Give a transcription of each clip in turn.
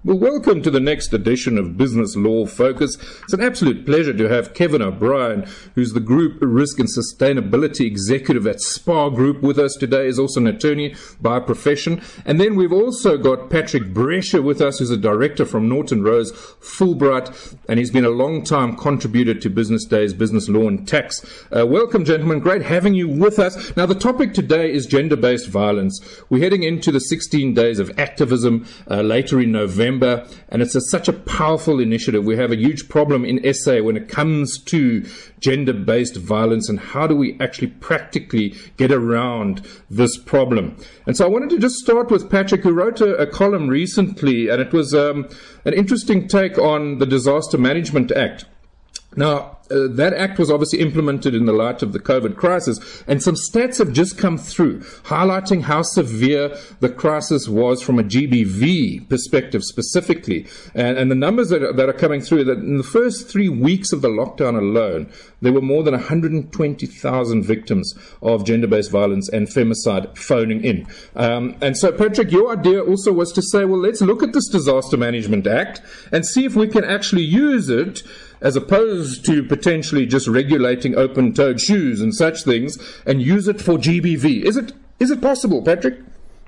Well, welcome to the next edition of Business Law Focus. It's an absolute pleasure to have Kevin O'Brien, who's the Group Risk and Sustainability Executive at SPAR Group, with us today. He's also an attorney by profession. And then we've also got Patrick Brescher with us, who's a director from Norton Rose Fulbright, and he's been a long-time contributor to Business Day's Business Law and Tax. Welcome, gentlemen. Great having you with us. Now, the topic today is gender-based violence. We're heading into the 16 days of activism later in November. And it's such a powerful initiative. We have a huge problem in SA when it comes to gender-based violence and how do we actually practically get around this problem. And so I wanted to just start with Patrick, who wrote a column recently, and it was an interesting take on the Disaster Management Act. Now, that act was obviously implemented in the light of the COVID crisis, and some stats have just come through highlighting how severe the crisis was from a GBV perspective specifically. And the numbers that are coming through, that in the first 3 weeks of the lockdown alone, there were more than 120,000 victims of gender-based violence and femicide phoning in. And so, Patrick, your idea also was to say, well, let's look at this Disaster Management Act and see if we can actually use it as opposed to potentially just regulating open-toed shoes and such things, and use it for GBV. Is it possible, Patrick?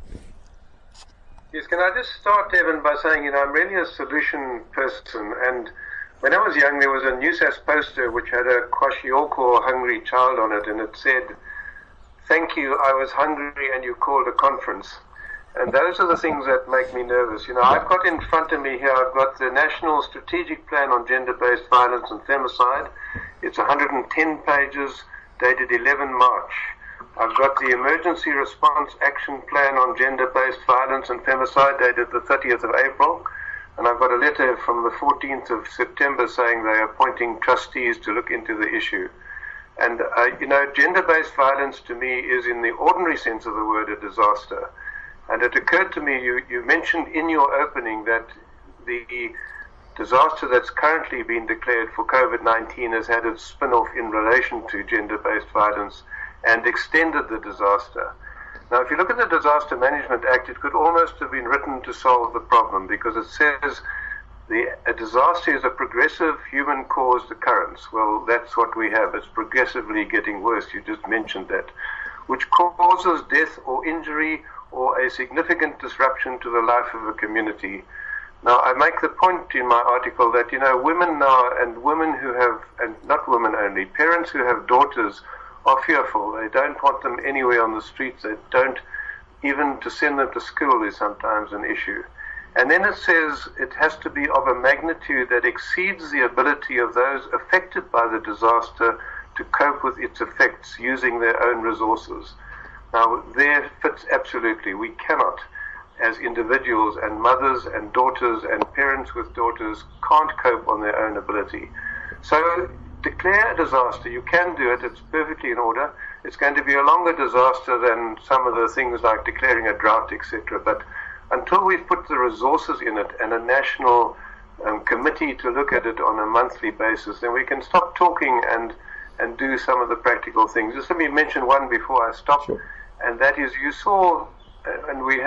Yes, can I just start, Evan, by saying, I'm really a solution person, and when I was young, there was a Newsas poster which had a kwashiorkor, hungry child on it, and it said, "Thank you, I was hungry and you called a conference." And those are the things that make me nervous. I've got in front of me here, I've got the National Strategic Plan on Gender-Based Violence and Femicide. It's 110 pages, dated 11 March. I've got the Emergency Response Action Plan on Gender-Based Violence and Femicide, dated the 30th of April. And I've got a letter from the 14th of September saying they are appointing trustees to look into the issue. And, gender-based violence to me is, in the ordinary sense of the word, a disaster. And it occurred to me, you mentioned in your opening that the disaster that's currently been declared for COVID-19 has had its spin-off in relation to gender-based violence and extended the disaster. Now, if you look at the Disaster Management Act, it could almost have been written to solve the problem, because it says a disaster is a progressive human-caused occurrence. Well, that's what we have. It's progressively getting worse. You just mentioned that, which causes death or injury or a significant disruption to the life of a community. Now, I make the point in my article that, women now, and women who have, and not women only, parents who have daughters are fearful. They don't want them anywhere on the streets. They don't, even to send them to school is sometimes an issue. And then it says it has to be of a magnitude that exceeds the ability of those affected by the disaster to cope with its effects using their own resources. Now, there fits absolutely. We cannot, as individuals and mothers and daughters and parents with daughters, can't cope on their own ability. So declare a disaster. You can do it. It's perfectly in order. It's going to be a longer disaster than some of the things like declaring a drought, etc. But until we've put the resources in it and a national committee to look at it on a monthly basis, then we can stop talking and do some of the practical things. Just let me mention one before I stop. Sure. And that is, you saw, and we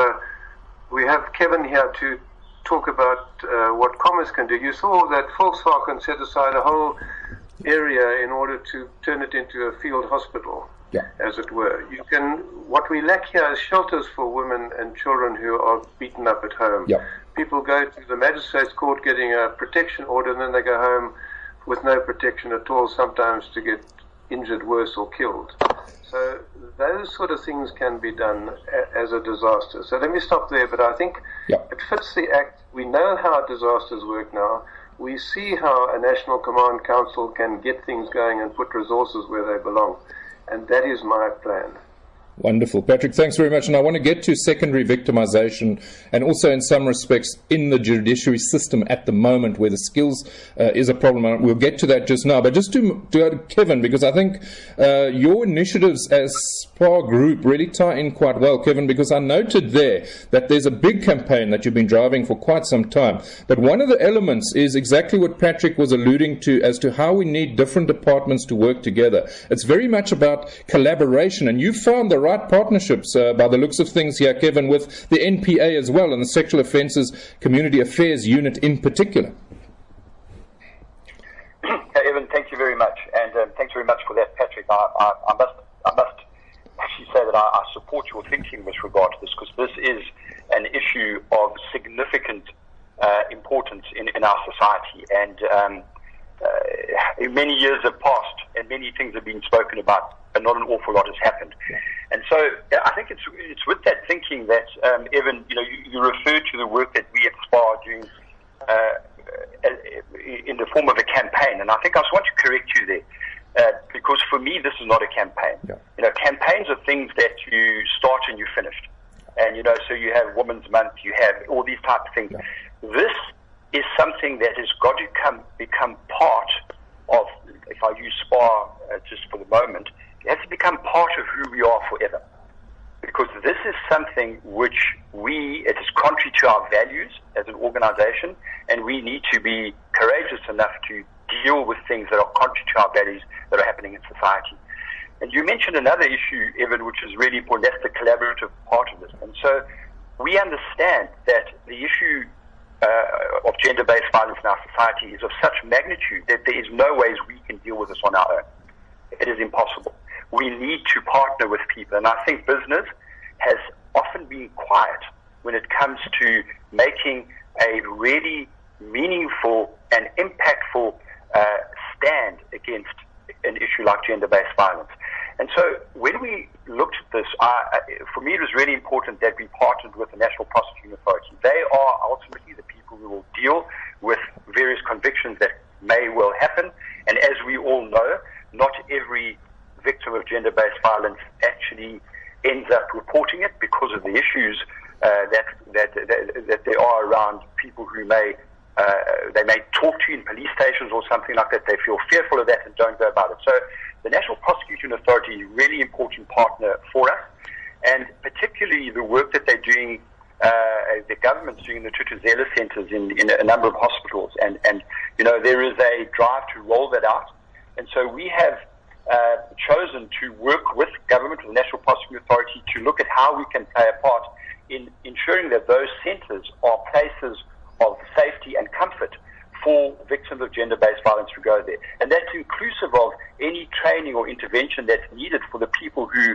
have Kevin here to talk about what commerce can do. You saw that Volkswagen set aside a whole area in order to turn it into a field hospital, as it were. What we lack here is shelters for women and children who are beaten up at home. Yeah. People go to the magistrate's court getting a protection order, and then they go home with no protection at all, sometimes to get injured worse or killed. So those sort of things can be done as a disaster. So let me stop there, but I think it fits the Act. We know how disasters work now. We see how a National Command Council can get things going and put resources where they belong. And that is my plan. Wonderful. Patrick, thanks very much. And I want to get to secondary victimization and also in some respects in the judiciary system at the moment where the skills is a problem. We'll get to that just now. But just to go to Kevin, because I think your initiatives as SPAR Group really tie in quite well, Kevin, because I noted there that there's a big campaign that you've been driving for quite some time. But one of the elements is exactly what Patrick was alluding to as to how we need different departments to work together. It's very much about collaboration, and you found the right partnerships by the looks of things here, Kevin, with the NPA as well and the Sexual Offences Community Affairs Unit in particular. Evan, thank you very much, and thanks very much for that, Patrick. I must actually say that I support your thinking with regard to this, because this is an issue of significant importance in our society, and many years have passed and many things have been spoken about, but not an awful lot has happened. And so I think it's with that thinking that, Evan, you referred to the work that we at SPA are doing in the form of a campaign, and I think I just want to correct you there, because for me this is not a campaign. Yeah. Campaigns are things that you start and you finish, and so you have Women's Month, you have all these type of things. Yeah. This is something that has got to become part of, if I use SPA just for the moment, it has to become part of who we are forever. Because this is something which it is contrary to our values as an organization, and we need to be courageous enough to deal with things that are contrary to our values that are happening in society. And you mentioned another issue, Evan, which is really important. That's the collaborative part of this. And so we understand that the issue of gender-based violence in our society is of such magnitude that there is no ways we can deal with this on our own. It is impossible. We need to partner with people, and I think business has often been quiet when it comes to making a really meaningful and impactful stand against an issue like gender-based violence. And so when we looked at this, for me it was really important that we partnered with the National Prosecuting Authority. They are ultimately the people who will deal with various convictions that may well happen. And as we all know, not every victim of gender-based violence actually ends up reporting it because of the issues that there are around people who they may talk to you in police stations or something like that. They feel fearful of that and don't go about it. So the National Prosecuting Authority is a really important partner for us, and particularly the work that they're doing, the government's doing the Thuthuzela centers in a number of hospitals, and there is a drive to roll that out. And so we have chosen to work with government, with the National Prosecuting Authority, to look at how we can play a part in ensuring that those centers are places of safety and comfort for victims of gender-based violence who go there. And that's inclusive of any training or intervention that's needed for the people who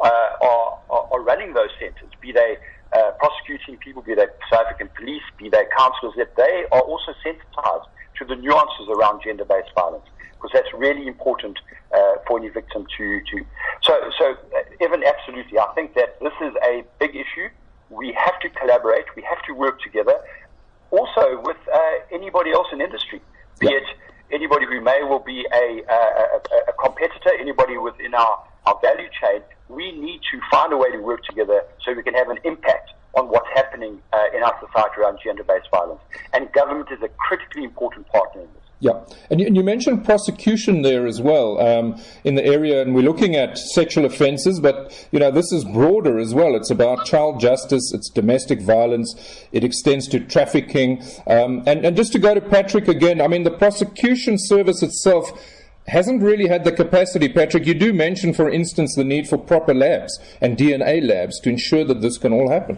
are running those centers, be they prosecuting people, be they South African police, be they counsellors, that they are also sensitized to the nuances around gender-based violence, because that's really important for any victim to. So, Evan, absolutely. I think that this is a big issue. We have to collaborate. We have to work together. Also with anybody else in industry, be it anybody who may well be a competitor, anybody within our value chain. We need to find a way to work together so we can have an impact on what's happening in our society around gender-based violence. And government is a critically important partner in this. Yeah, and you mentioned prosecution there as well in the area, and we're looking at sexual offences, but this is broader as well. It's about child justice, it's domestic violence, it extends to trafficking. And just to go to Patrick again, I mean, the prosecution service itself hasn't really had the capacity. Patrick, you do mention, for instance, the need for proper labs and DNA labs to ensure that this can all happen.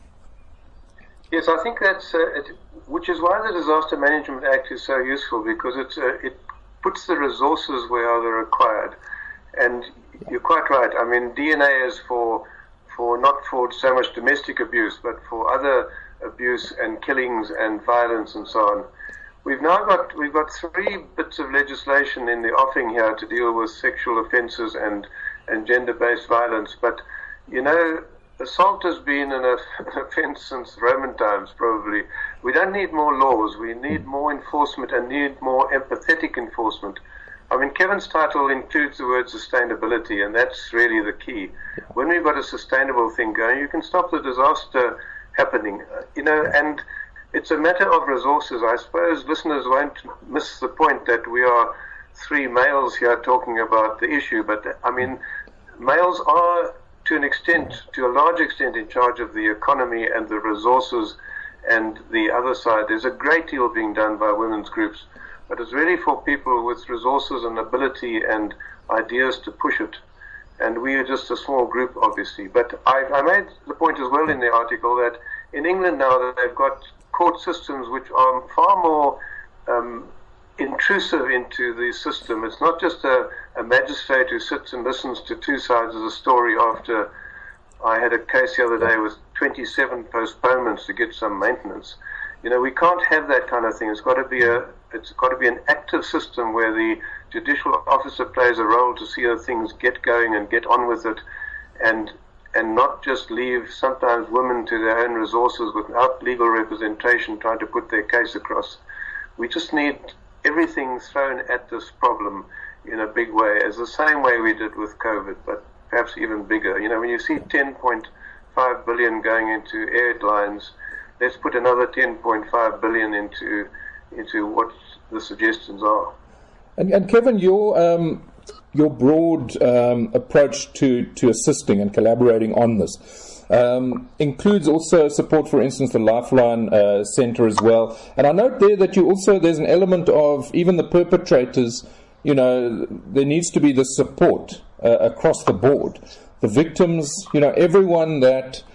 Yes, I think that's which is why the Disaster Management Act is so useful, because it puts the resources where they're required. And you're quite right. I mean, DNA is for not for so much domestic abuse, but for other abuse and killings and violence and so on. We've got 3 bits of legislation in the offing here to deal with sexual offences and gender-based violence, but assault has been an offence since Roman times, probably. We don't need more laws. We need more enforcement and need more empathetic enforcement. I mean, Kevin's title includes the word sustainability, and that's really the key. When we've got a sustainable thing going, you can stop the disaster happening, and it's a matter of resources. I suppose listeners won't miss the point that we are 3 males here talking about the issue, but, I mean, males are, to a large extent, in charge of the economy and the resources and the other side. There's a great deal being done by women's groups, but it's really for people with resources and ability and ideas to push it. and we are just a small group, obviously. But I made the point as well in the article that in England now that they've got court systems which are far more intrusive into the system. It's not just a magistrate who sits and listens to two sides of the story after. I had a case the other day with 27 postponements to get some maintenance. You know, we can't have that kind of thing. It's got to be an active system where the judicial officer plays a role to see how things get going and get on with it, and not just leave sometimes women to their own resources without legal representation trying to put their case across. We just need everything thrown at this problem in a big way, as the same way we did with COVID, but perhaps even bigger. You know, when you see 10.5 billion going into airlines, let's put another 10.5 billion into what the suggestions are. And Kevin, your broad approach to assisting and collaborating on this includes also support, for instance, the Lifeline Centre as well. And I note there that there's an element of even the perpetrators. You know, there needs to be the support across the board. The victims, you know, everyone that's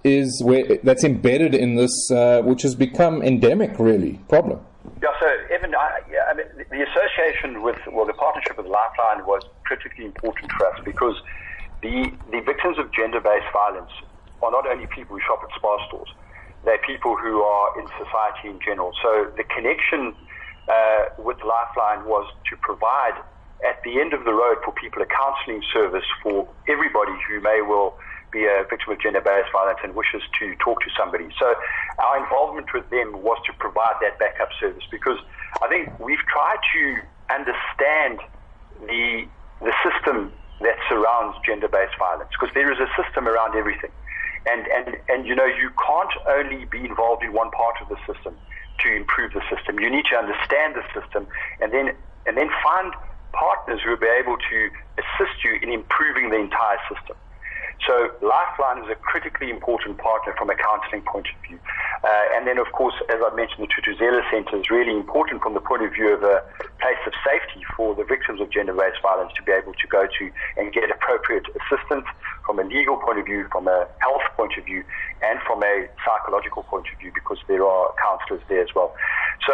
embedded in this, which has become endemic, really, problem. Yeah, so Evan, I mean, the association the partnership with Lifeline was critically important for us because the victims of gender-based violence are not only people who shop at spa stores, they're people who are in society in general. So the connection with Lifeline was to provide, at the end of the road for people, a counselling service for everybody who may well be a victim of gender-based violence and wishes to talk to somebody. So our involvement with them was to provide that backup service, because I think we've tried to understand the system that surrounds gender-based violence, because there is a system around everything. And you know, you can't only be involved in one part of the system to improve the system. You need to understand the system and then find partners who will be able to assist you in improving the entire system. So Lifeline is a critically important partner from a counselling point of view. And then, of course, as I mentioned, the Thuthuzela Centre is really important from the point of view of a place of safety for the victims of gender-based violence to be able to go to and get appropriate assistance from a legal point of view, from a health point of view, and from a psychological point of view, because there are counsellors there as well. So,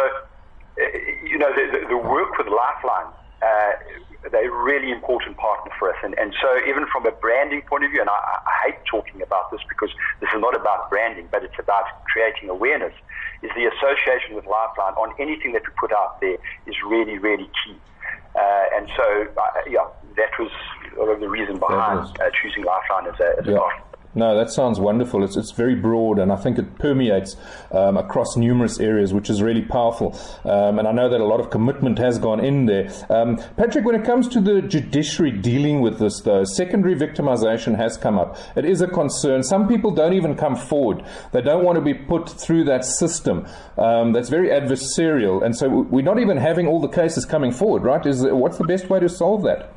you know, the work with Lifeline, they're a really important partner for us. And so even from a branding point of view, and I hate talking about this because this is not about branding, but it's about creating awareness, is the association with Lifeline on anything that we put out there is really, really key. And so, that was sort of the reason behind choosing Lifeline as a partner. No, that sounds wonderful. It's very broad, and I think it permeates across numerous areas, which is really powerful. And I know that a lot of commitment has gone in there. Patrick, when it comes to the judiciary dealing with this, though, secondary victimization has come up. It is a concern. Some people don't even come forward. They don't want to be put through that system that's very adversarial. And so we're not even having all the cases coming forward, right? What's the best way to solve that?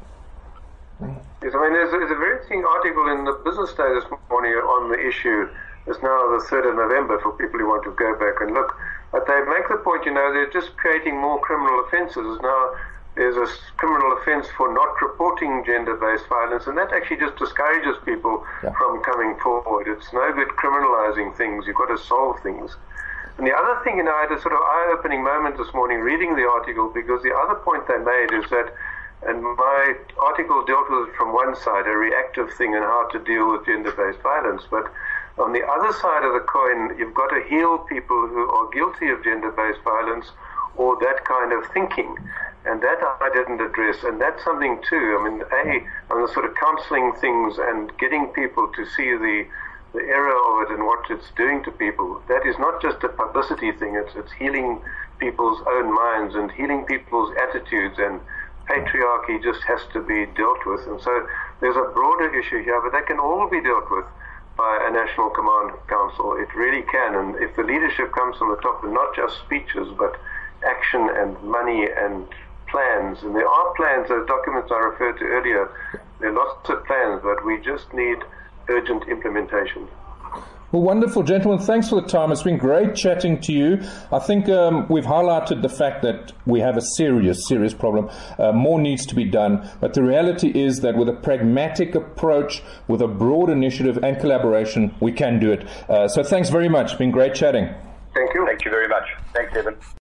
Yes, I mean, there's a very interesting article in the Business Day this morning on the issue. It's now the 3rd of November for people who want to go back and look. But they make the point, you know, they're just creating more criminal offences. Now there's a criminal offence for not reporting gender-based violence, and that actually just discourages people from coming forward. It's no good criminalising things. You've got to solve things. And the other thing, you know, I had a sort of eye-opening moment this morning reading the article, because the other point they made is that, and my article dealt with it from one side, a reactive thing and how to deal with gender-based violence. But on the other side of the coin, you've got to heal people who are guilty of gender-based violence or that kind of thinking. And that I didn't address. And that's something too. I mean, on the sort of counselling things and getting people to see the error of it and what it's doing to people, that is not just a publicity thing. It's healing people's own minds and healing people's attitudes, and patriarchy just has to be dealt with. And so there's a broader issue here, but that can all be dealt with by a National Command Council. It really can. And if the leadership comes from the top, and not just speeches, but action and money and plans, and there are plans, those documents I referred to earlier, there are lots of plans, but we just need urgent implementation. Well, wonderful, gentlemen. Thanks for the time. It's been great chatting to you. I think we've highlighted the fact that we have a serious problem. More needs to be done. But the reality is that with a pragmatic approach, with a broad initiative and collaboration, we can do it. So thanks very much. It's been great chatting. Thank you. Thank you very much. Thanks, Evan.